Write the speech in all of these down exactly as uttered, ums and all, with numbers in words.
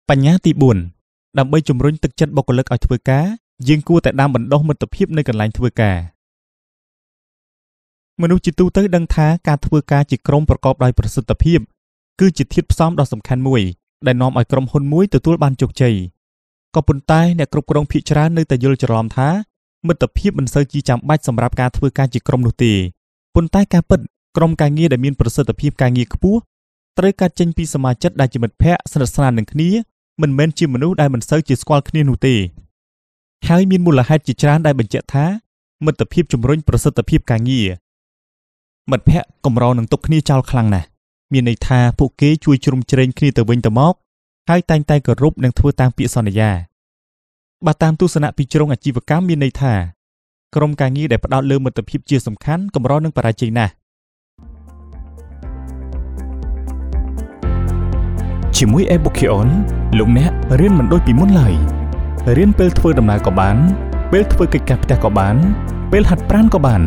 បញ្ញត្តិទីbốnដើម្បីជំរុញទឹកចិត្តបុគ្គលិកឲ្យធ្វើការយើងគួរតែដាំបណ្ដុះមិត្តភាពនៅកន្លែងធ្វើការមនុស្សជាទូទៅដឹងថាការធ្វើការជាក្រុមប្រកបដោយប្រសិទ្ធភាពគឺជាធាតុផ្សំដ៏សំខាន់មួយដែលនាំឲ្យក្រុមហ៊ុនមួយទទួលបានជោគជ័យក៏ប៉ុន្តែអ្នកគ្រប់គ្រងភាគច្រើននៅតែយល់ច្រឡំថាមិត្តភាពមិនសូវជាចាំបាច់សម្រាប់ការធ្វើការជាក្រុមនោះទេប៉ុន្តែការពិតក្រុមការងារដែលមានប្រសិទ្ធភាពការងារខ្ពស់ត្រូវកើតចេញពីសមាជិកដែលជាមិត្តភ័ក្តិស្និទ្ធស្នាលនឹងគ្នាមិនមែនជាមនុស្សដែលមិនសូវជាស្គាល់គ្នានោះទេហើយមានមូលហេតុជាច្រើនដែលបញ្ជាក់ថាមិត្តភាពជំរុញប្រសិទ្ធភាពការងារមិត្តភ័ក្តិកម្រនឹងទុកគ្នាចោលខ្លាំងណាស់មានន័យថាពួកគេជួយជ្រោមជ្រែងគ្នាទៅវិញទៅមកហើយតែងតែគោរពនិងធ្វើតាមពាក្យសន្យាបើតាមទស្សនៈពីជ្រុងអាជីវកម្មមានន័យថាក្រុមការងារដែលផ្ដោតលើមិត្តភាពជាសំខាន់កម្រនឹងបរាជ័យណាស់ជាមួយ Ebukion លោកអ្នករៀនមិនដូចពីមុនឡើយរៀនពេលធ្វើដំណើរក៏បានពេលធ្វើកិច្ចការផ្ទះក៏បានពេលហាត់ប្រាណក៏បាន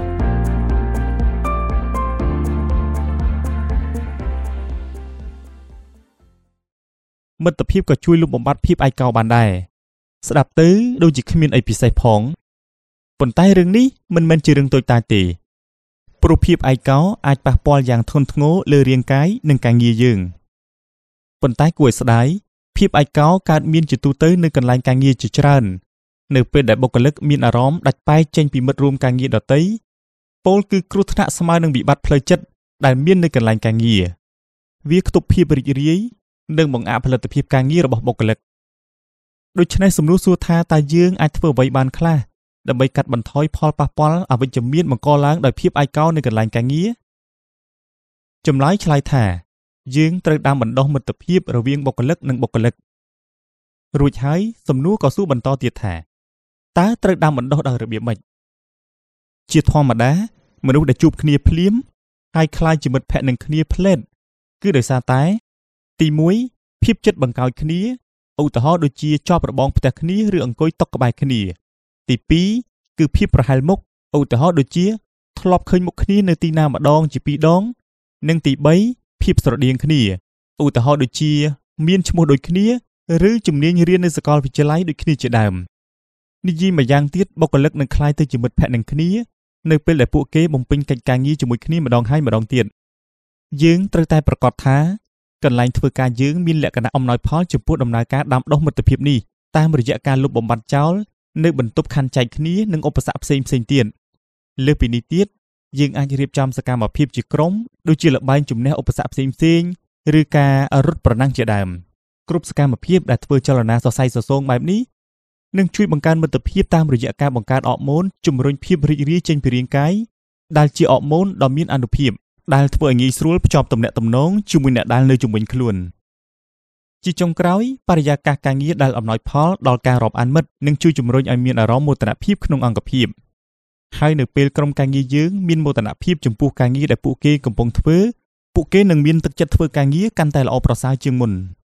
មិត្តភាពក៏ជួយលុបបំបាត់ភាពឯកោបានដែរស្ដាប់ទៅដូចជាគ្មានអីពិសេសផងប៉ុន្តែរឿងនេះមិនមែនជារឿងតូចតាចទេព្រោះភាពឯកោអាចប៉ះពាល់យ៉ាងធ្ងន់ធ្ងរលើរាងកាយនិងការងារយើងប៉ុន្តែគួរឲ្យស្ដាយភាពឯកោកើតមានជាទូទៅនៅកន្លែងការងារជាច្រើននៅពេលដែលបុគ្គលិកមានអារម្មណ៍ដាច់បែកចេញពីមិត្តរួមការងារដទៃពោលគឺគ្រោះថ្នាក់ស្មើនឹងវិបត្តិផ្លូវចិត្តដែលមាននៅកន្លែងការងារវាខ្ទប់ភាពរីករាយនិងបង្អាក់ផលិតភាពការងាររបស់បុគ្គលិកដូច្នេះសំណួរសួរថាតើយើងអាចធ្វើអ្វីបានខ្លះដើម្បីកាត់បន្ថយផលប៉ះពាល់អវិជ្ជមានបង្កឡើងដោយភាពឯកោនៅកន្លែងការងារចម្លើយឆ្លើយថាយើងត្រូវដាំបណ្ដុះមិត្តភាពរវាងបុគ្គលិកនិងបុគ្គលិករួចហើយសំណួរក៏សួរបន្តទៀតថាតើត្រូវដាំបណ្ដុះដោយរបៀបម៉េចជាធម្មតាមនុស្សដែលជួបគ្នាភ្លាមហើយខ្លាចជាមិត្តភក្តិនឹងគ្នាភ្លែតគឺដោយសារតែទីមួយភាពចិត្តបង្កោចគ្នាឧទាហរណ៍ដូចជាជាប់របងផ្ទះគ្នាឬអង្គុយតុក្បែរគ្នាទីពីរគឺភាពប្រហែលមុខឧទាហរណ៍ដូចជាធ្លាប់ឃើញមុខគ្នានៅទីណាម្ដងជាពីរដងនិងទីបីភាពស្រដៀងគ្នាឧទាហរណ៍ដូចជាមានឈ្មោះដូចគ្នាឬជំនាញរៀននៅសាកលវិទ្យាល័យដូចគ្នាជាដើមនិយាយម្យ៉ាងទៀតបុគ្គលិកនឹងក្លាយទៅជាមិត្តភក្តិនឹងគ្នានៅពេលដែលពួកគេបំពេញកិច្ចការងារជាមួយគ្នាម្ដងហើយម្ដងទៀតយើងត្រូវតែប្រាកដថាកន្លែងធ្វើការយើងមានលក្ខណៈអំណោយផលចំពោះដំណើរការដាំដុះមិត្តភាពនេះតាមរយៈការលុបបំបាត់ចោលនៅបន្ទប់ខណ្ឌចែកគ្នានិងឧបសគ្គផ្សេងផ្សេងទៀតលើសពីនេះទៀតយើងអាចរៀបចំសកម្មភាពជាក្រុមដូចជាល្បែងជំនះឧបសគ្គផ្សេងផ្សេងឬការរត់ប្រណាំងជាដើមគ្រប់សកម្មភាពដែលធ្វើចលនាសរសៃសរសងបែបនេះនឹងជួយបង្កើនមិត្តភាពតាមរយៈការបង្កើតអរម៉ូនជំរុញភាពរីករាយចេញពីរាងកាយដែលជាអរម៉ូនដ៏មានអានុភាពដែលធ្វើឲ្យងាយស្រួលភ្ជាប់ទំនាក់ទំនងជាមួយអ្នកដែលនៅជុំវិញខ្លួនជាចុងក្រោយបរិយាកាសការងារដែលអំណោយផលដល់ការរាប់អានមិត្តនឹងជួយជំរុញឲ្យមានអារម្មណ៍មោទនភាពក្នុងអង្គភាពហើយនៅពេលក្រុមការងារយើងមានមោទនភាពចំពោះការងារដែលពួកគេកំពុងធ្វើពួកគេនឹងមានទឹកចិត្តធ្វើការងារកាន់តែល្អប្រសើរជាងមុន